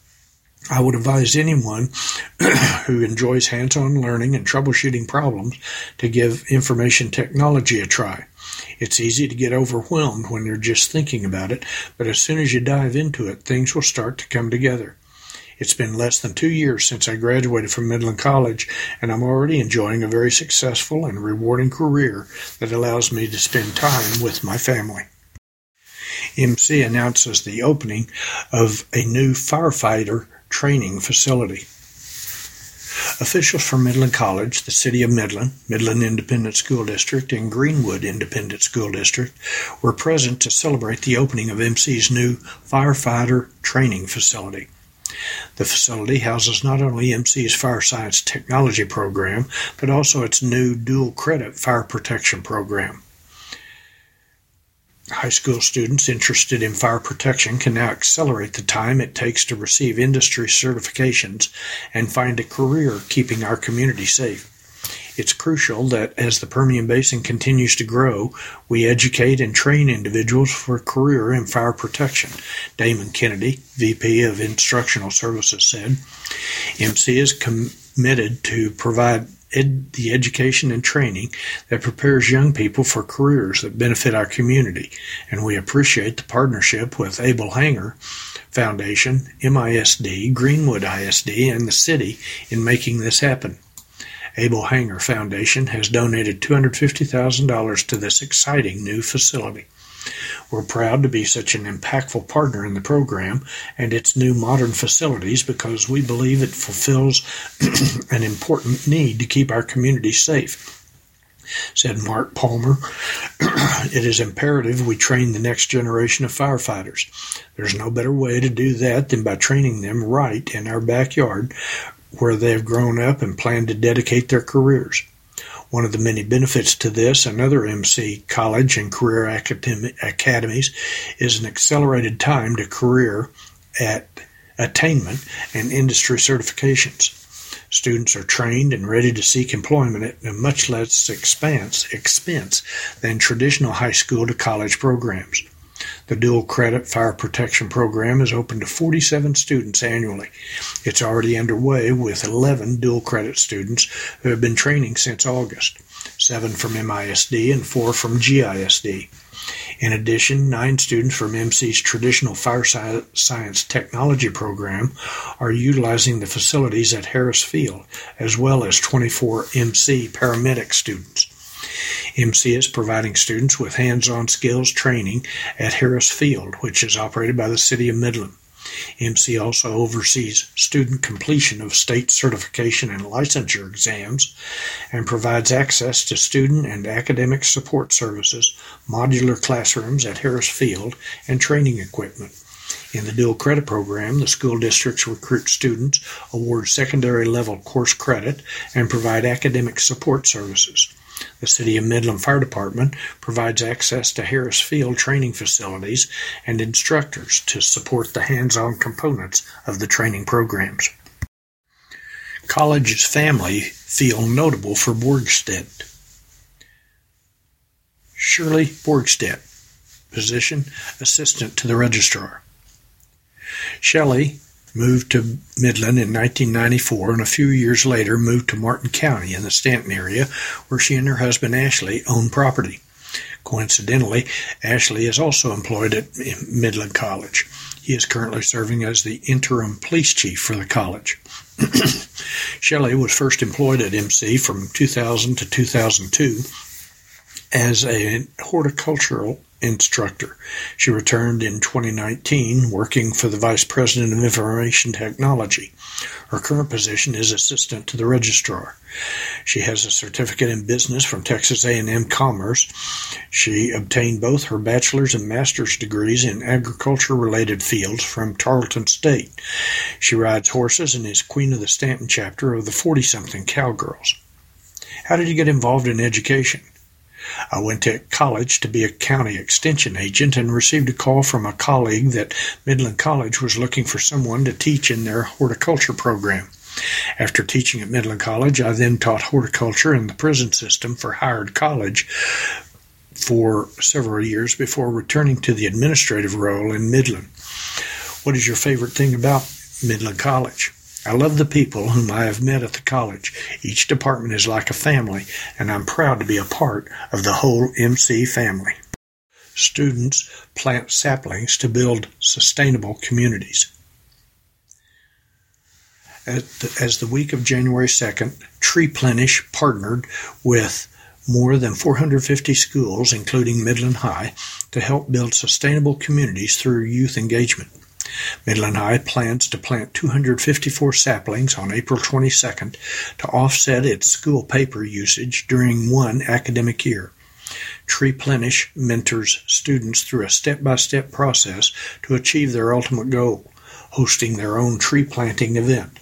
I would advise anyone who enjoys hands-on learning and troubleshooting problems to give information technology a try. It's easy to get overwhelmed when you're just thinking about it, but as soon as you dive into it, things will start to come together. It's been less than two years since I graduated from Midland College, and I'm already enjoying a very successful and rewarding career that allows me to spend time with my family. M C announces the opening of a new firefighter training facility. Officials from Midland College, the City of Midland, Midland Independent School District, and Greenwood Independent School District were present to celebrate the opening of M C's new firefighter training facility. The facility houses not only M C's Fire Science Technology program, but also its new dual-credit fire protection program. High school students interested in fire protection can now accelerate the time it takes to receive industry certifications and find a career keeping our community safe. It's crucial that as the Permian Basin continues to grow, we educate and train individuals for a career in fire protection, Damon Kennedy, V P of Instructional Services, said. M C is committed to provide ed- the education and training that prepares young people for careers that benefit our community, and we appreciate the partnership with Abel Hanger Foundation, M I S D, Greenwood I S D, and the city in making this happen. Abel Hanger Foundation has donated two hundred fifty thousand dollars to this exciting new facility. We're proud to be such an impactful partner in the program and its new modern facilities because we believe it fulfills an important need to keep our community safe, said Mark Palmer. It is imperative we train the next generation of firefighters. There's no better way to do that than by training them right in our backyard where they have grown up and plan to dedicate their careers. One of the many benefits to this and other M C college and career academic academies is an accelerated time to career at attainment and industry certifications. Students are trained and ready to seek employment at a much less expense, expense than traditional high school to college programs. The dual credit fire protection program is open to forty-seven students annually. It's already underway with eleven dual credit students who have been training since August, seven from M I S D and four from G I S D. In addition, nine students from M C's traditional Fire Science Technology program are utilizing the facilities at Harris Field, as well as twenty-four M C paramedic students. M C is providing students with hands-on skills training at Harris Field, which is operated by the City of Midland. M C also oversees student completion of state certification and licensure exams and provides access to student and academic support services, modular classrooms at Harris Field, and training equipment. In the dual credit program, the school districts recruit students, award secondary level course credit, and provide academic support services. The City of Midland Fire Department provides access to Harris Field training facilities and instructors to support the hands-on components of the training programs. College's family feel notable for Borgstedt. Shirley Borgstedt, position assistant to the registrar. Shelley moved to Midland in nineteen ninety-four and a few years later moved to Martin County in the Stanton area, where she and her husband Ashley own property. Coincidentally, Ashley is also employed at Midland College. He is currently serving as the interim police chief for the college. Shelley was first employed at M C from two thousand to two thousand two as a horticultural instructor. She returned in twenty nineteen, working for the Vice President of Information Technology. Her current position is assistant to the registrar. She has a certificate in business from Texas A and M Commerce. She obtained both her bachelor's and master's degrees in agriculture-related fields from Tarleton State. She rides horses and is queen of the Stanton chapter of the forty-something Cowgirls. How did you get involved in education? I went to college to be a county extension agent and received a call from a colleague that Midland College was looking for someone to teach in their horticulture program. After teaching at Midland College, I then taught horticulture in the prison system for Howard College for several years before returning to the administrative role in Midland. What is your favorite thing about Midland College? I love the people whom I have met at the college. Each department is like a family, and I'm proud to be a part of the whole M C family. Students plant saplings to build sustainable communities. As the week of January second, TreePlenish partnered with more than four hundred fifty schools, including Midland High, to help build sustainable communities through youth engagement. Midland High plans to plant two hundred fifty-four saplings on April twenty-second to offset its school paper usage during one academic year. TreePlenish mentors students through a step-by-step process to achieve their ultimate goal, hosting their own tree planting event.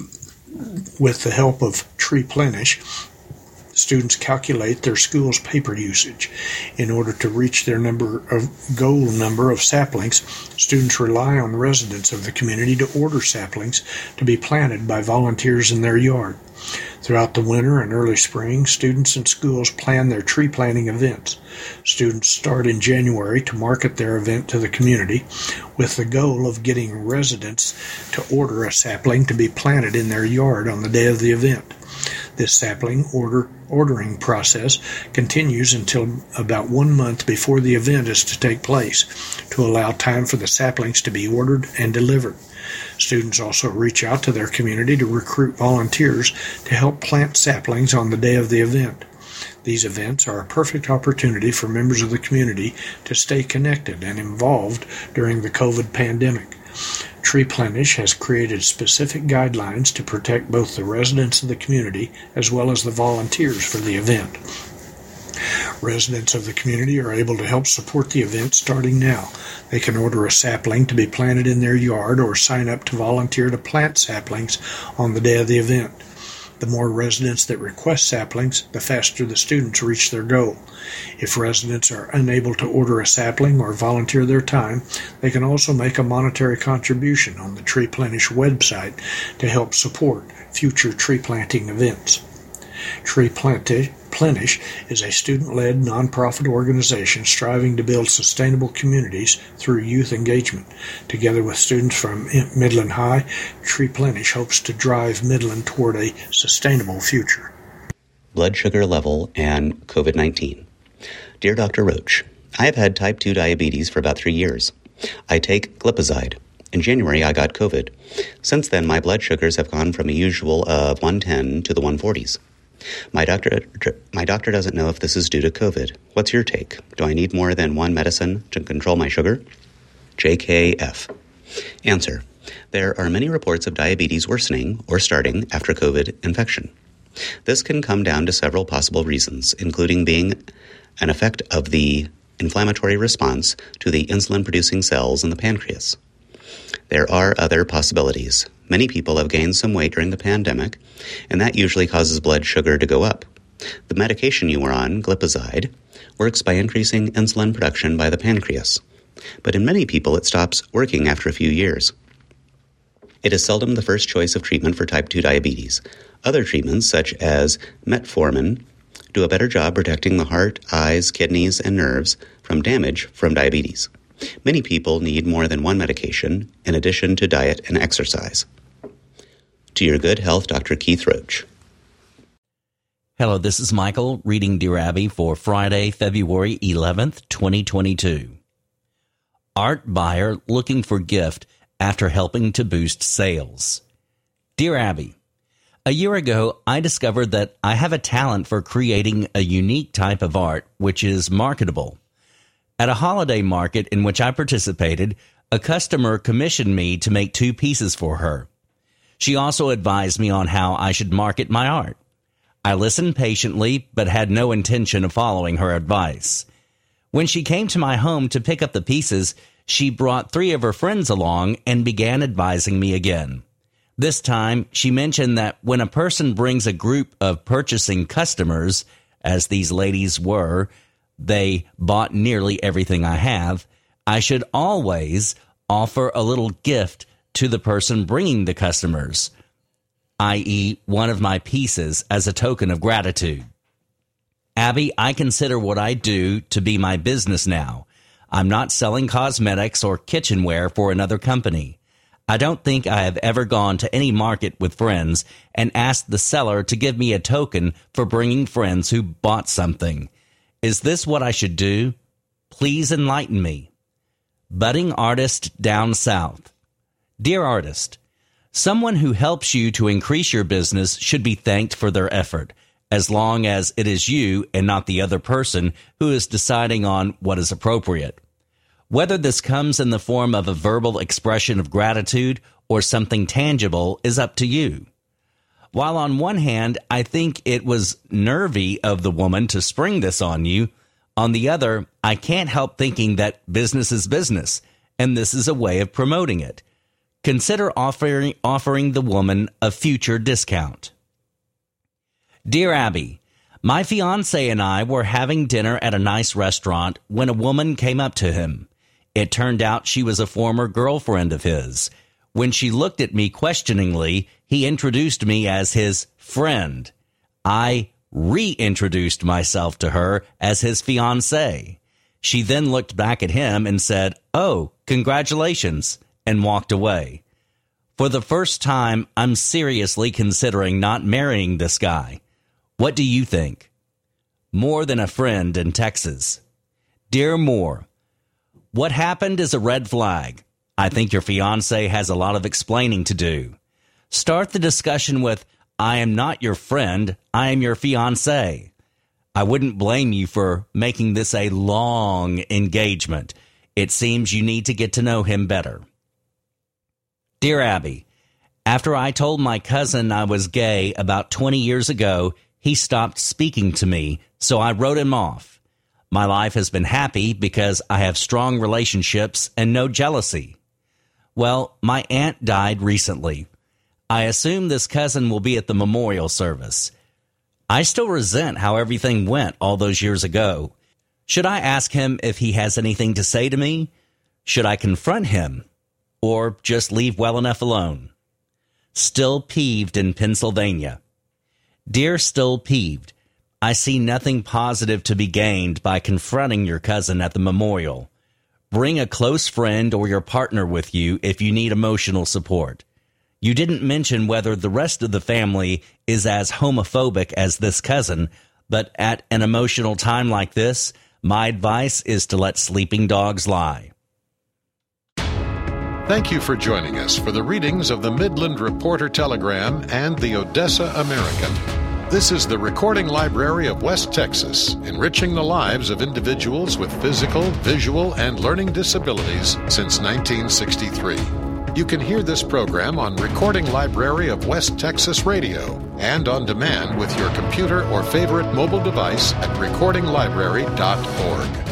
With the help of TreePlenish, students calculate their school's paper usage. In order to reach their number of goal number of saplings, students rely on residents of the community to order saplings to be planted by volunteers in their yard. Throughout the winter and early spring, students and schools plan their tree planting events. Students start in January to market their event to the community with the goal of getting residents to order a sapling to be planted in their yard on the day of the event. This sapling order ordering process continues until about one month before the event is to take place, to allow time for the saplings to be ordered and delivered. Students also reach out to their community to recruit volunteers to help plant saplings on the day of the event. These events are a perfect opportunity for members of the community to stay connected and involved during the COVID pandemic. TreePlenish has created specific guidelines to protect both the residents of the community as well as the volunteers for the event. Residents of the community are able to help support the event starting now. They can order a sapling to be planted in their yard or sign up to volunteer to plant saplings on the day of the event. The more residents that request saplings, the faster the students reach their goal. If residents are unable to order a sapling or volunteer their time, they can also make a monetary contribution on the TreePlenish website to help support future tree planting events. TreePlenish is a student-led nonprofit organization striving to build sustainable communities through youth engagement. Together with students from Midland High, TreePlenish hopes to drive Midland toward a sustainable future. Blood sugar level and COVID nineteen. Dear Doctor Roach, I have had type two diabetes for about three years. I take glipizide. In January, I got COVID. Since then, my blood sugars have gone from a usual of one ten to the one forties. My doctor my doctor doesn't know if this is due to COVID. What's your take? Do I need more than one medicine to control my sugar? J K F. Answer. There are many reports of diabetes worsening or starting after COVID infection. This can come down to several possible reasons, including being an effect of the inflammatory response to the insulin-producing cells in the pancreas. There are other possibilities. Many people have gained some weight during the pandemic, and that usually causes blood sugar to go up. The medication you were on, glipizide, works by increasing insulin production by the pancreas. But in many people, it stops working after a few years. It is seldom the first choice of treatment for type two diabetes. Other treatments, such as metformin, do a better job protecting the heart, eyes, kidneys, and nerves from damage from diabetes. Many people need more than one medication, in addition to diet and exercise. To your good health, Doctor Keith Roach. Hello, this is Michael reading Dear Abby for Friday, February eleventh, twenty twenty-two. Art buyer looking for gift after helping to boost sales. Dear Abby, a year ago, I discovered that I have a talent for creating a unique type of art which is marketable. At a holiday market in which I participated, a customer commissioned me to make two pieces for her. She also advised me on how I should market my art. I listened patiently, but had no intention of following her advice. When she came to my home to pick up the pieces, she brought three of her friends along and began advising me again. This time, she mentioned that when a person brings a group of purchasing customers, as these ladies were, they bought nearly everything I have, I should always offer a little gift to the person bringing the customers, that is one of my pieces as a token of gratitude. Abby, I consider what I do to be my business now. I'm not selling cosmetics or kitchenware for another company. I don't think I have ever gone to any market with friends and asked the seller to give me a token for bringing friends who bought something. Is this what I should do? Please enlighten me. Budding artist down south. Dear artist, someone who helps you to increase your business should be thanked for their effort, as long as it is you and not the other person who is deciding on what is appropriate. Whether this comes in the form of a verbal expression of gratitude or something tangible is up to you. While on one hand, I think it was nervy of the woman to spring this on you, on the other, I can't help thinking that business is business, and this is a way of promoting it. Consider offering, offering the woman a future discount. Dear Abby, my fiancé and I were having dinner at a nice restaurant when a woman came up to him. It turned out she was a former girlfriend of his. When she looked at me questioningly, he introduced me as his friend. I reintroduced myself to her as his fiancé. She then looked back at him and said, "Oh, congratulations," and walked away. For the first time, I'm seriously considering not marrying this guy. What do you think? More than a friend in Texas. Dear Moore, what happened is a red flag. I think your fiancé has a lot of explaining to do. Start the discussion with, I am not your friend, I am your fiancé. I wouldn't blame you for making this a long engagement. It seems you need to get to know him better. Dear Abby, after I told my cousin I was gay about twenty years ago, he stopped speaking to me, so I wrote him off. My life has been happy because I have strong relationships and no jealousy. Well, my aunt died recently. I assume this cousin will be at the memorial service. I still resent how everything went all those years ago. Should I ask him if he has anything to say to me? Should I confront him? Or just leave well enough alone? Still peeved in Pennsylvania. Dear Still Peeved, I see nothing positive to be gained by confronting your cousin at the memorial. Bring a close friend or your partner with you if you need emotional support. You didn't mention whether the rest of the family is as homophobic as this cousin, but at an emotional time like this, my advice is to let sleeping dogs lie. Thank you for joining us for the readings of the Midland Reporter Telegram and the Odessa American. This is the Recording Library of West Texas, enriching the lives of individuals with physical, visual, and learning disabilities since nineteen sixty-three. You can hear this program on Recording Library of West Texas Radio and on demand with your computer or favorite mobile device at recording library dot org.